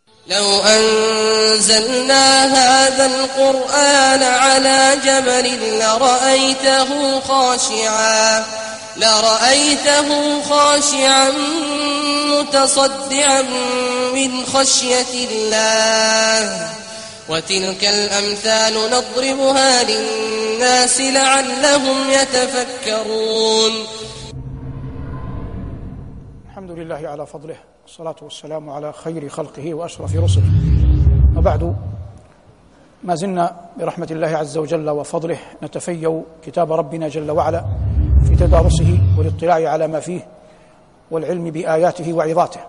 لو أنزلنا هذا القرآن على جبل لرأيته خاشعا متصدعا من خشية الله وتلك الأمثال نضربها للناس لعلهم يتفكرون. الحمد لله على فضله، والصلاة والسلام على خير خلقه وأشرف رسله، وبعد، ما زلنا برحمة الله عز وجل وفضله نتفيأ كتاب ربنا جل وعلا في تدارسه والاطلاع على ما فيه والعلم بآياته وعظاته.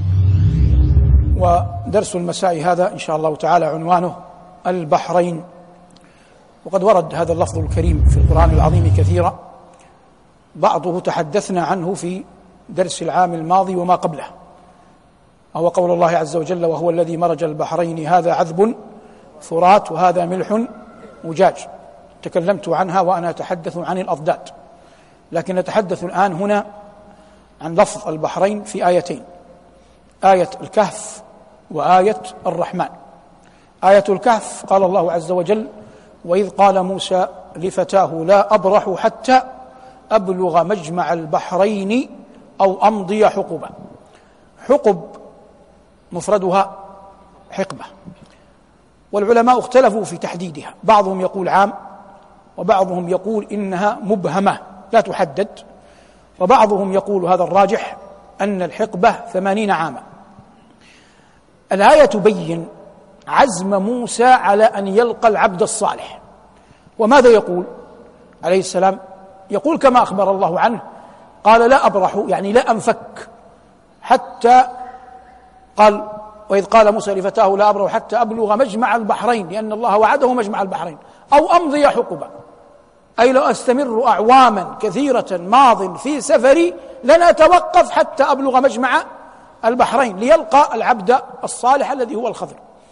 ودرس المساء هذا إن شاء الله تعالى عنوانه البحرين. وقد ورد هذا اللفظ الكريم في القرآن العظيم كثيرا، بعضه تحدثنا عنه في درس العام الماضي وما قبله، وهو قول الله عز وجل: وهو الذي مرج البحرين هذا عذب فرات وهذا ملح أجاج. تكلمت عنها وأنا أتحدث عن الأضداد، لكن نتحدث الآن هنا عن لفظ البحرين في آيتين: آية الكهف وآية الرحمن. آية الكهف قال الله عز وجل: وإذ قال موسى لفتاه لا أبرح حتى أبلغ مجمع البحرين أو أمضي حقبا. حقب مفردها حقبة، والعلماء اختلفوا في تحديدها، بعضهم يقول عام، وبعضهم يقول إنها مبهمة لا تحدد، وبعضهم يقول هذا الراجح أن الحقبة 80 عاما. الآية تبين عزم موسى على أن يلقى العبد الصالح. وماذا يقول عليه السلام؟ يقول كما أخبر الله عنه، قال لا أبرح، يعني لا أنفك، حتى قال: وإذ قال موسى لفتاه لا أبرح حتى أبلغ مجمع البحرين، لأن الله وعده مجمع البحرين، أو أمضي حقبا، أي لو أستمر أعواما كثيرة ماض في سفري لن أتوقف حتى أبلغ مجمع البحرين ليلقى العبد الصالح الذي هو الخضر.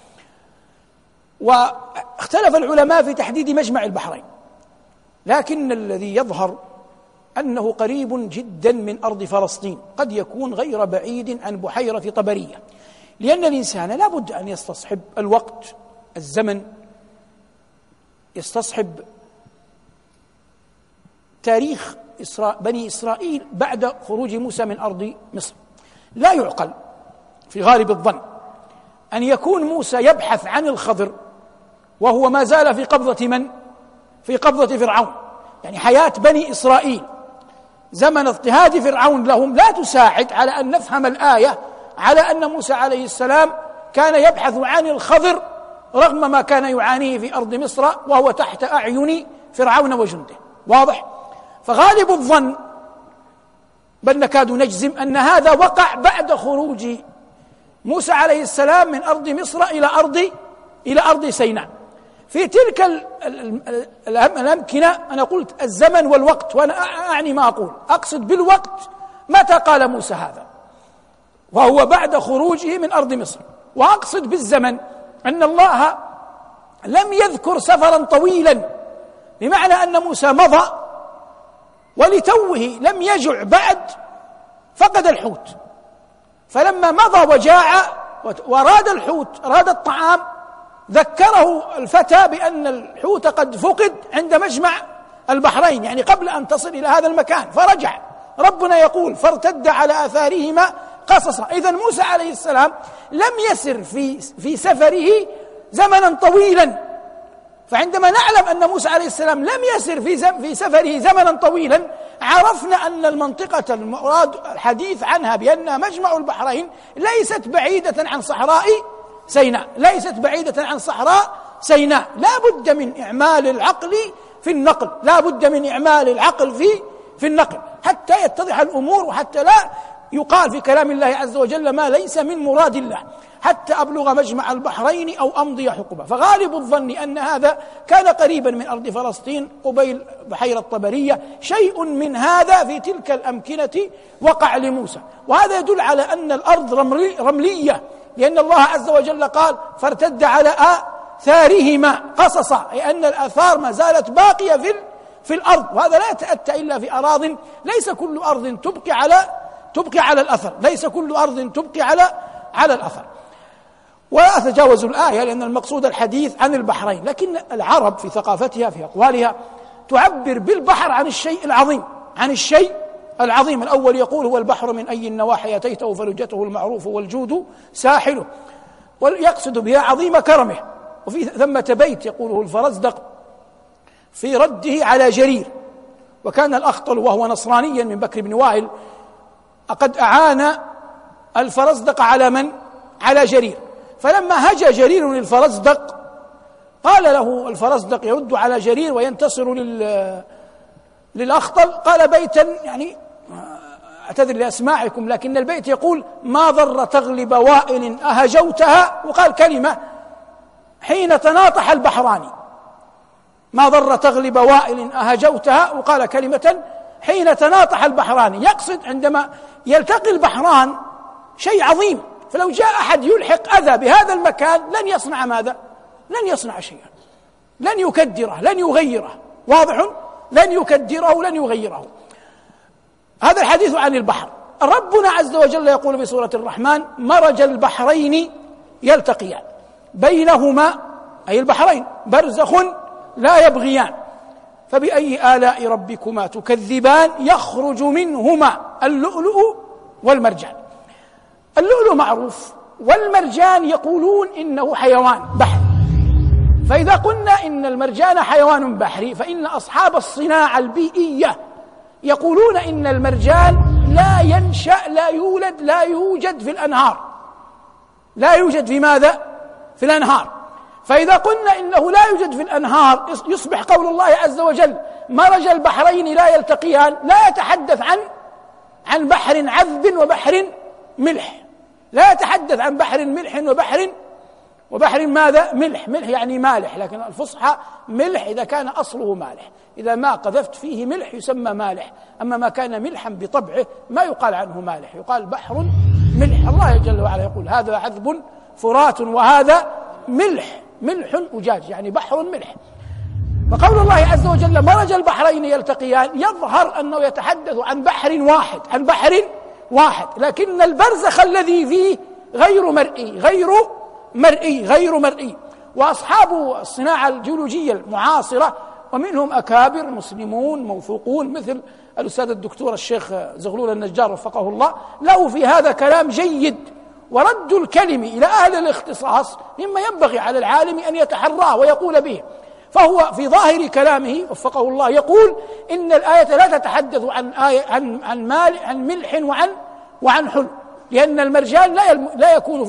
واختلف العلماء في تحديد مجمع البحرين، لكن الذي يظهر أنه قريب جدا من أرض فلسطين، قد يكون غير بعيد عن بحيرة طبرية، لأن الإنسان لا بد أن يستصحب الوقت، الزمن، يستصحب تاريخ بني إسرائيل بعد خروج موسى من أرض مصر. لا يعقل في غالب الظن أن يكون موسى يبحث عن الخضر وهو ما زال في قبضة من؟ في قبضة فرعون. يعني حياة بني إسرائيل زمن اضطهاد فرعون لهم لا تساعد على أن نفهم الآية على أن موسى عليه السلام كان يبحث عن الخضر رغم ما كان يعانيه في أرض مصر وهو تحت أعين فرعون وجنده. واضح؟ فغالب الظن، بل نكاد نجزم، أن هذا وقع بعد خروج موسى عليه السلام من أرض مصر إلى أرض سيناء. في تلك الأمكنة أنا قلت الزمن والوقت، وأنا أعني ما أقول، أقصد بالوقت متى قال موسى هذا، وهو بعد خروجه من أرض مصر. وأقصد بالزمن أن الله لم يذكر سفرا طويلا، بمعنى أن موسى مضى ولتوه لم يجع بعد، فقد الحوت، فلما مضى وجاع وأراد الحوت، أراد الطعام، ذكره الفتى بأن الحوت قد فقد عند مجمع البحرين، يعني قبل أن تصل إلى هذا المكان، فرجع. ربنا يقول: فارتد على آثارهما قصصا. إذن موسى عليه السلام لم يسر في سفره زمنا طويلا. فعندما نعلم أن موسى عليه السلام لم يسر في سفره زمنا طويلا، عرفنا أن المنطقة المراد الحديث عنها بأنها مجمع البحرين ليست بعيدة عن صحراء سيناء، ليست بعيدة عن صحراء سيناء. لا بد من إعمال العقل في النقل، لا بد من إعمال العقل في النقل حتى يتضح الأمور، وحتى لا يقال في كلام الله عز وجل ما ليس من مراد الله: حتى أبلغ مجمع البحرين أو أمضي حقبا. فغالب الظن أن هذا كان قريبا من أرض فلسطين قبيل بحيرة طبرية. شيء من هذا في تلك الأمكنة وقع لموسى، وهذا يدل على أن الأرض رملية، لأن الله عز وجل قال: فارتد على آثارهما قصصا، أي أن الآثار ما زالت باقية في الأرض. وهذا لا يتأتى إلا في أراضٍ، ليس كل أرض تبقي على الأثر، ليس كل أرض تبقي على الأثر. ولا أتجاوز الآية لأن المقصود الحديث عن البحرين، لكن العرب في ثقافتها في أقوالها تعبر بالبحر عن الشيء العظيم، عن الشيء العظيم. الأول يقول هو البحر من أي النواحي أتيته فلجته المعروف والجود ساحله، ويقصد بها عظيم كرمه. وفي ثمة بيت يقوله الفرزدق في رده على جرير، وكان الأخطل وهو نصرانيا من بكر بن وائل قد أعان الفرزدق على من؟ على جرير، فلما هجى جرير للفرزدق قال له الفرزدق يرد على جرير وينتصر للأخطل، قال بيتا يعني أعتذر لأسماعكم لكن البيت يقول: ما ضر تغلب وائل أهجوتها، وقال كلمة حين تناطح البحران، ما ضر تغلب وائل أهجوتها، وقال كلمة حين تناطح البحران. يقصد عندما يلتقي البحران شيء عظيم، فلو جاء أحد يلحق أذى بهذا المكان لن يصنع ماذا؟ لن يصنع شيئا، لن يكدره، لن يغيره، واضح؟ لن يكدره، لن يغيره. هذا الحديث عن البحر. ربنا عز وجل يقول في سورة الرحمن: مرج البحرين يلتقيان بينهما أي البحرين برزخ لا يبغيان فبأي آلاء ربكما تكذبان يخرج منهما اللؤلؤ والمرجان. اللؤلؤ معروف، والمرجان يقولون إنه حيوان بحري. فإذا قلنا إن المرجان حيوان بحري فإن أصحاب الصناعة البيئية يقولون إن المرجان لا ينشأ، لا يولد، لا يوجد في الأنهار، لا يوجد في ماذا؟ في الأنهار. فإذا قلنا إنه لا يوجد في الأنهار يصبح قول الله عز وجل: مرج البحرين لا يلتقيان، لا يتحدث عن بحر عذب وبحر ملح، لا يتحدث عن بحر ملح وبحر ماذا؟ ملح يعني مالح، لكن الفصحى ملح إذا كان أصله مالح، إذا ما قذفت فيه ملح يسمى مالح، أما ما كان ملحا بطبعه ما يقال عنه مالح، يقال بحر ملح. الله جل وعلا يقول: هذا عذب فرات وهذا ملح أجاج، يعني بحر ملح. فقول الله عز وجل: مرج البحرين يلتقيان يظهر أنه يتحدث عن بحر واحد، لكن البرزخ الذي فيه غير مرئي. وأصحاب الصناعة الجيولوجية المعاصرة ومنهم أكابر مسلمون موثوقون مثل الأستاذ الدكتور الشيخ زغلول النجار وفقه الله، له في هذا كلام جيد، ورد الكلم إلى أهل الاختصاص مما ينبغي على العالم أن يتحراه ويقول به. فهو في ظاهر كلامه وفقه الله يقول إن الآية لا تتحدث عن ملح وعن حلو، لأن المرجان لا يكون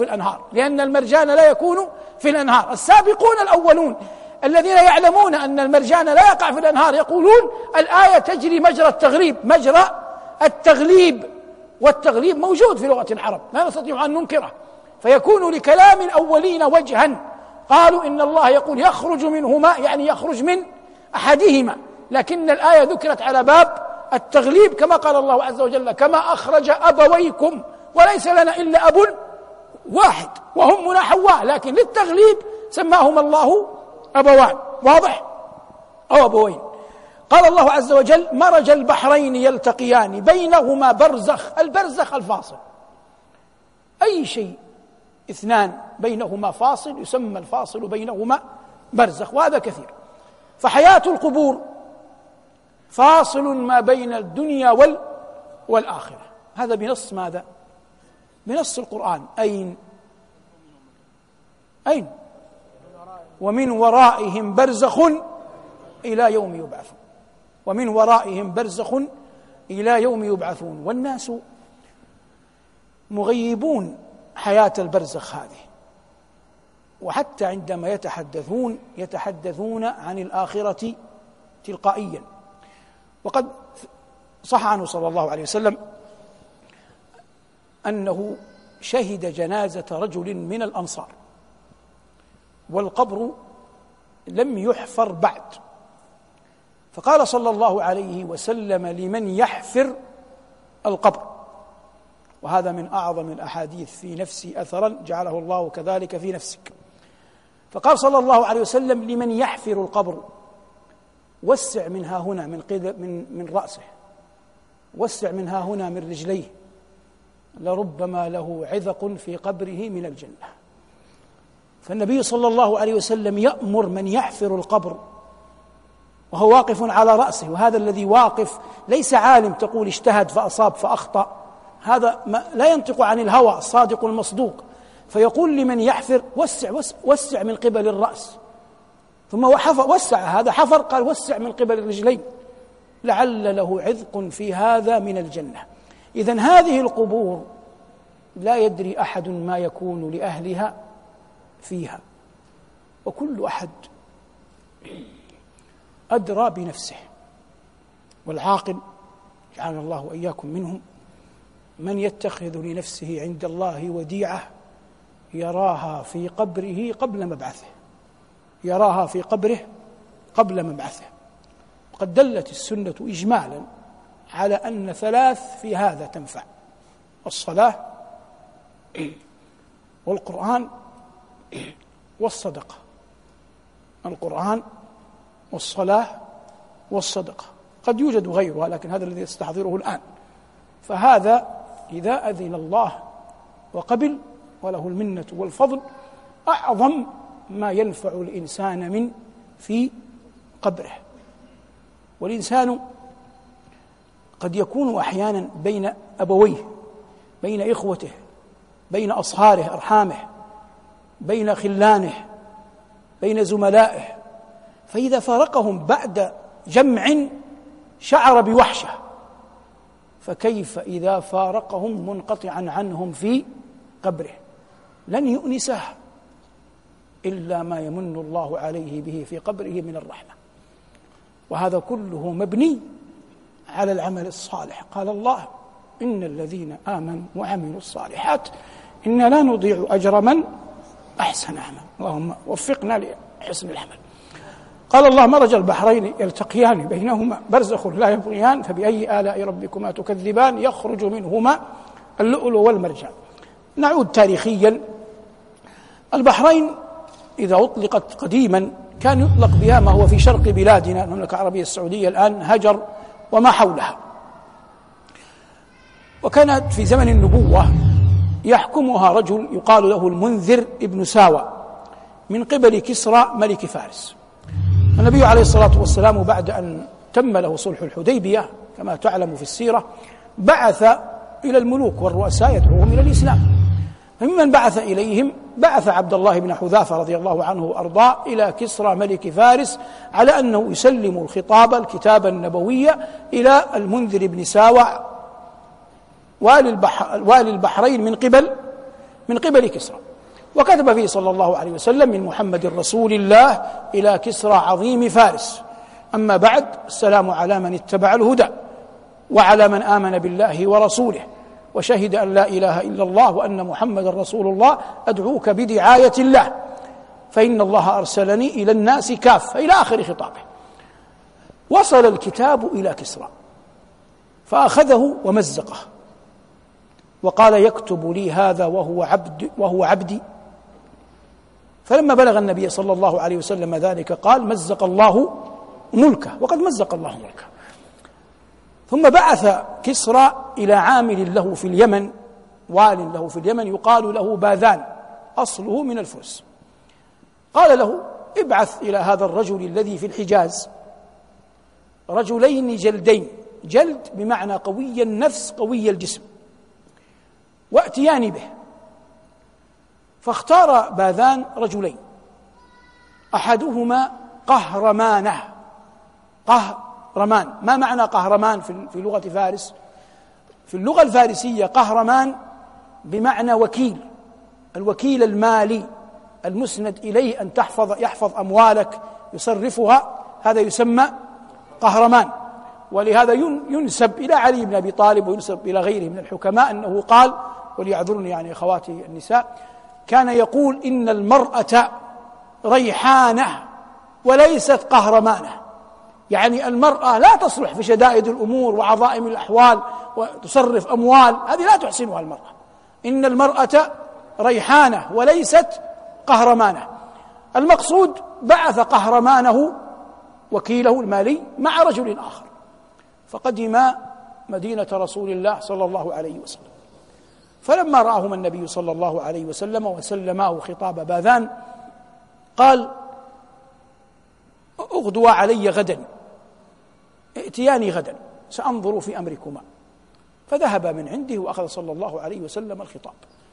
في الأنهار. السابقون الأولون الذين يعلمون أن المرجان لا يقع في الأنهار يقولون الآية تجري مجرى التغليب، والتغليب موجود في لغة العرب لا نستطيع أن ننكره، فيكون لكلام الأولين وجها. قالوا إن الله يقول يخرج منهما، يعني يخرج من أحدهما، لكن الآية ذكرت على باب التغليب كما قال الله عز وجل: كما أخرج أبويكم وليس لنا إلا أب واحد وهمنا حواء، لكن للتغليب سماهما الله أبوان، واضح؟ أو أبوين. قال الله عز وجل: مرج البحرين يلتقيان بينهما برزخ. البرزخ الفاصل، أي شيء اثنان بينهما فاصل يسمى الفاصل بينهما برزخ، وهذا كثير. فحياة القبور فاصل ما بين الدنيا والآخرة، هذا بنص ماذا؟ بنص القرآن. أين؟ ومن ورائهم برزخ إلى يوم يبعثون، ومن ورائهم برزخ إلى يوم يبعثون. والناس مغيبون حياة البرزخ هذه، وحتى عندما يتحدثون عن الآخرة تلقائيا. وقد صح عنه صلى الله عليه وسلم أنه شهد جنازة رجل من الأنصار والقبر لم يحفر بعد، فقال صلى الله عليه وسلم لمن يحفر القبر، وهذا من أعظم الأحاديث في نفسي أثرا جعله الله كذلك في نفسك. فقال صلى الله عليه وسلم لمن يحفر القبر: وسع منها هنا من رأسه، وسع منها هنا من رجليه، لربما له عذق في قبره من الجنة. فالنبي صلى الله عليه وسلم يأمر من يحفر القبر وهو واقف على رأسه، وهذا الذي واقف ليس عالم تقول اجتهد فأصاب فأخطأ، هذا لا ينطق عن الهوى، الصادق المصدوق، فيقول لمن يحفر وسع من قبل الرأس، ثم وسع، هذا حفر، قال وسع من قبل الرجلين لعل له عذق في هذا من الجنة. إذن هذه القبور لا يدري أحد ما يكون لأهلها فيها، وكل أحد أدرى بنفسه. والعاقل جعلنا الله وإياكم منهم من يتخذ لنفسه عند الله وديعة يراها في قبره قبل مبعثه، يراها في قبره قبل مبعثه. وقد دلت السنة إجمالا على أن 3 في هذا تنفع: الصلاة والقرآن والصدقة. القرآن والصلاة والصدقة، قد يوجد غيرها لكن هذا الذي استحضره الآن. فهذا إذا أذن الله وقبل وله المنة والفضل أعظم ما ينفع الإنسان من في قبره. والإنسان قد يكون أحيانا بين أبويه، بين إخوته، بين أصهاره أرحامه، بين خلانه، بين زملائه، فإذا فارقهم بعد جمع شعر بوحشة، فكيف إذا فارقهم منقطعا عنهم في قبره؟ لن يؤنسه إلا ما يمن الله عليه به في قبره من الرحمة. وهذا كله مبني على العمل الصالح. قال الله: إن الذين آمنوا وعملوا الصالحات إنا لا نضيع أجر من أحسن عملا. اللهم وفقنا لحسن العمل. قال الله: مرج البحرين يلتقيان بينهما برزخ لا يبغيان فبأي آلاء ربكما تكذبان يخرج منهما اللؤلؤ والمرجان. نعود تاريخيا. البحرين إذا أطلقت قديما كان يطلق بها ما هو في شرق بلادنا المملكة العربية السعودية الآن هجر وما حولها، وكانت في زمن النبوة يحكمها رجل يقال له المنذر ابن ساوى من قبل كسرى ملك فارس. النبي عليه الصلاة والسلام بعد أن تم له صلح الحديبية كما تعلم في السيرة بعث إلى الملوك والرؤساء يدعوهم إلى الإسلام، فممن بعث إليهم بعث عبد الله بن حذافة رضي الله عنه وأرضاه إلى كسرى ملك فارس على أنه يسلم الكتاب النبوي إلى المنذر بن ساوى والي البحرين من قبل كسرى. وكتب فيه صلى الله عليه وسلم: من محمد رسول الله إلى كسرى عظيم فارس، أما بعد، السلام على من اتبع الهدى وعلى من آمن بالله ورسوله وشهد أن لا إله إلا الله وأن محمد رسول الله، أدعوك بدعاية الله فإن الله أرسلني إلى الناس كافة، إلى آخر خطابه. وصل الكتاب إلى كسرى فأخذه ومزقه وقال: يكتب لي هذا وهو عبدي. فلما بلغ النبي صلى الله عليه وسلم ذلك قال: مزق الله ملكه. وقد مزق الله ملكه. ثم بعث كسرى إلى عامل له في اليمن، وال له في اليمن يقال له باذان، أصله من الفرس. قال له: ابعث إلى هذا الرجل الذي في الحجاز رجلين جلدين، جلد بمعنى قوي النفس قوي الجسم، وأتيان به. فاختار باذان رجلين، أحدهما قهرمانه. قهرمان، ما معنى قهرمان في لغة فارس؟ في اللغة الفارسية قهرمان بمعنى وكيل، الوكيل المالي المسند إليه أن يحفظ أموالك يصرفها، هذا يسمى قهرمان. ولهذا ينسب إلى علي بن أبي طالب وينسب إلى غيره من الحكماء أنه قال، وليعذرني يعني أخواتي النساء، كان يقول: إن المرأة ريحانة وليست قهرمانة، يعني المرأة لا تصلح في شدائد الأمور وعظائم الأحوال وتصرف أموال، هذه لا تحسنها المرأة. إن المرأة ريحانة وليست قهرمانة. المقصود بعث قهرمانه وكيله المالي مع رجل آخر، فقدم مدينة رسول الله صلى الله عليه وسلم. فلما رآهما النبي صلى الله عليه وسلم وسلماه خطاب باذان قال اغدوا علي غدا، ائتياني غدا سأنظر في أمركما. فذهب من عنده وأخذ صلى الله عليه وسلم الخطاب.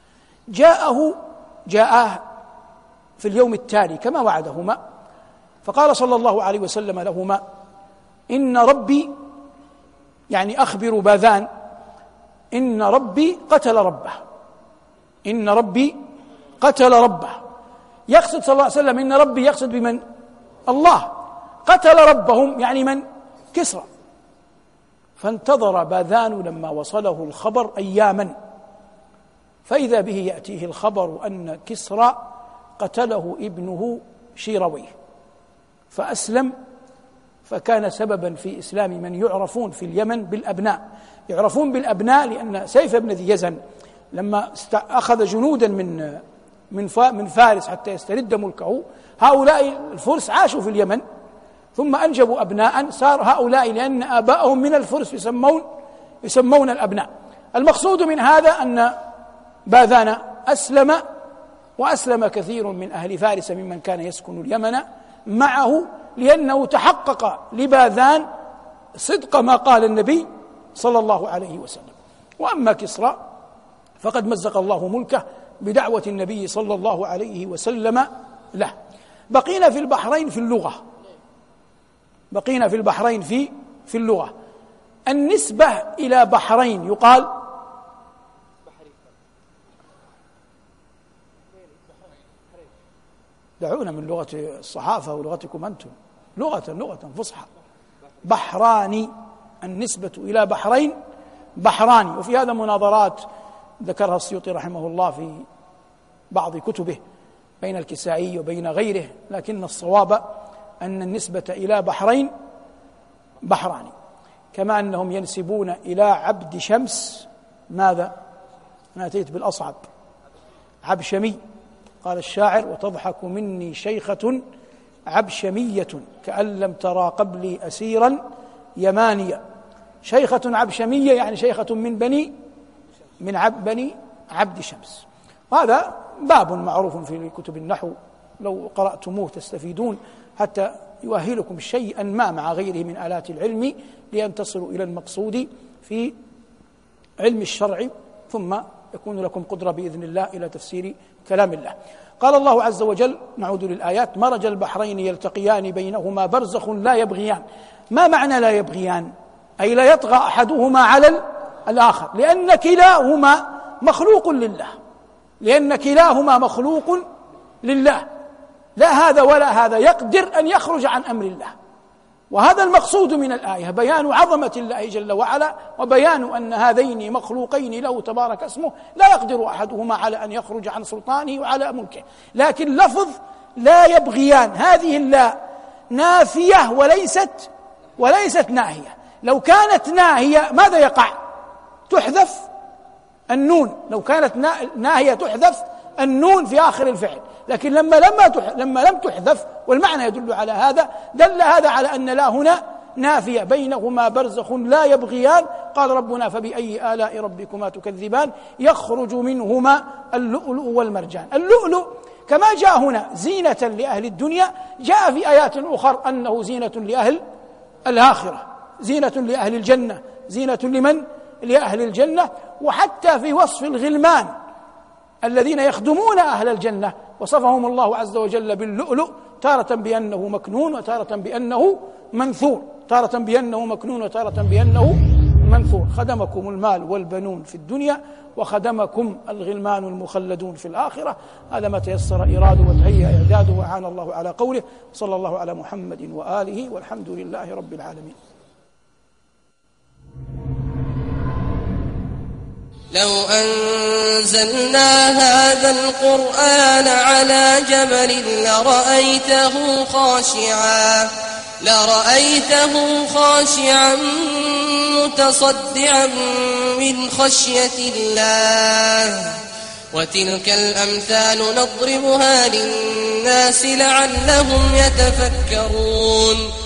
جاءه في اليوم التالي كما وعدهما، فقال صلى الله عليه وسلم لهما: إن ربي، يعني أخبر باذان، إن ربي قتل ربه، إن ربي قتل ربه. يقصد صلى الله عليه وسلم إن ربي، يقصد بمن؟ الله. قتل ربهم يعني من؟ كسرى. فانتظر باذان لما وصله الخبر أياما، فإذا به يأتيه الخبر أن كسرى قتله ابنه شيرويه، فأسلم، فكان سببا في إسلام من يعرفون في اليمن بالأبناء. يعرفون بالأبناء لأن سيف بن ذي يزن لما أخذ جنودا من فارس حتى يسترد ملكه، هؤلاء الفرس عاشوا في اليمن ثم أنجبوا أبناء، صار هؤلاء لأن آباءهم من الفرس يسمون الأبناء. المقصود من هذا أن باذان أسلم، وأسلم كثير من أهل فارس ممن كان يسكن اليمن معه، لأنه تحقق لباذان صدق ما قال النبي صلى الله عليه وسلم. وأما كسرى فقد مزق الله ملكه بدعوة النبي صلى الله عليه وسلم له. بقينا في البحرين في اللغة، بقينا في البحرين في اللغة. النسبة إلى بحرين يقال دعونا من لغة الصحافة ولغتكم أنتم، لغة فصحى. بحراني، النسبة إلى بحرين بحراني. وفي هذا مناظرات ذكرها السيوطي رحمه الله في بعض كتبه بين الكسائي وبين غيره، لكن الصواب أن النسبة إلى بحرين بحراني. كما أنهم ينسبون إلى عبد شمس ماذا؟ أنا أتيت بالأصعب، عبشمي. قال الشاعر: وتضحك مني شيخة عبشمية كأن لم ترى قبلي أسيرا يمانيا. شيخة عبشمية يعني شيخة من بني عبد شمس. وهذا باب معروف في كتب النحو، لو قرأتموه تستفيدون حتى يؤهلكم شيئا ما مع غيره من آلات العلم لأن تصلوا إلى المقصود في علم الشرع، ثم يكون لكم قدرة بإذن الله إلى تفسير كلام الله. قال الله عز وجل، نعود للآيات: مرج البحرين يلتقيان بينهما برزخ لا يبغيان. ما معنى لا يبغيان؟ أي لا يطغى أحدهما على الآخر، لأن كلاهما مخلوق لله، لأن كلاهما مخلوق لله، لا هذا ولا هذا يقدر أن يخرج عن أمر الله. وهذا المقصود من الآية، بيان عظمة الله جل وعلا، وبيان أن هذين مخلوقين له تبارك اسمه لا يقدر أحدهما على أن يخرج عن سلطانه وعلى ملكه. لكن لفظ لا يبغيان، هذه اللا نافية وليست ناهية. لو كانت ناهية ماذا يقع؟ تحذف النون. لو كانت ناهية تحذف النون في آخر الفعل، لكن لما لم تحذف، والمعنى يدل على هذا، دل هذا على أن لا هنا نافية، بينهما برزخ لا يبغيان. قال ربنا: فبأي آلاء ربكما تكذبان يخرج منهما اللؤلؤ والمرجان. اللؤلؤ كما جاء هنا زينة لأهل الدنيا، جاء في آيات أخرى أنه زينة لأهل الآخرة، زينة لأهل الجنة، زينة لمن؟ لأهل الجنة. وحتى في وصف الغلمان الذين يخدمون أهل الجنة وصفهم الله عز وجل باللؤلؤ، تارة بأنه مكنون وتارة بأنه منثور، تارة بأنه مكنون وتارة بأنه منثور. خدمكم المال والبنون في الدنيا وخدمكم الغلمان المخلدون في الآخرة. هذا ما تيسر إراده وتهيأ إعداده، وأعان الله على قوله. صلى الله على محمد وآله، والحمد لله رب العالمين. لو أنزلنا هذا القرآن على جبل لرأيته خاشعا متصدعا من خشية الله. وتلك الأمثال نضربها للناس لعلهم يتفكرون.